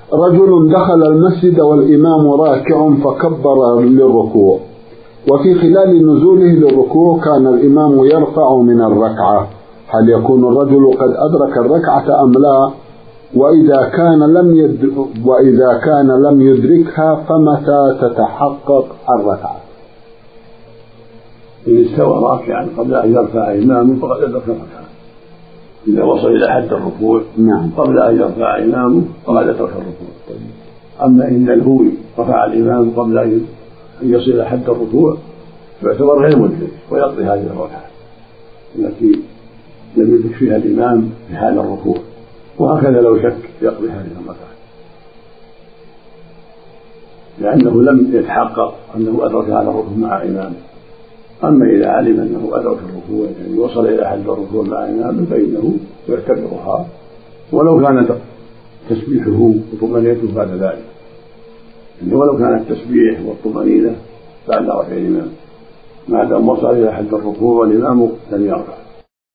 رجل دخل المسجد والإمام راكع فكبر للركوع، وفي خلال نزوله للركوع كان الإمام يرفع من الركعة، هل يكون الرجل قد أدرك الركعة أم لا؟ وإذا كان لم يدركها فمتى تتحقق الركعة؟ إن استوى راكعا قبل أن يرفع إمامه فقد أدرك الركعة، إذا وصل إلى حد الركوع قبل أن يرفع إمامه فقد أدرك الركوع. أما إن الهوي رفع الإمام قبل أن يصل إلى حد الركوع فيعتبر غير مدرك ويقضي هذه الركعة التي لم يدرك فيها الإمام في حال الركوع، وهكذا لو شك يقضي هذه الركعة لأنه لم يتحقق أنه أدرك هذا الركوع مع إمامه. أما إذا علم أنه أدرك الركوع يعني وصل إلى حد الركوع مع إمامه فإنه يعتبرها ولو كان تسبيحه وطمأنينته بعد ذلك، يعني ولو كان التسبيح والطمأنينة بعد رفع الإمام ما دام وصل إلى حد الركوع والإمام لم يرفع.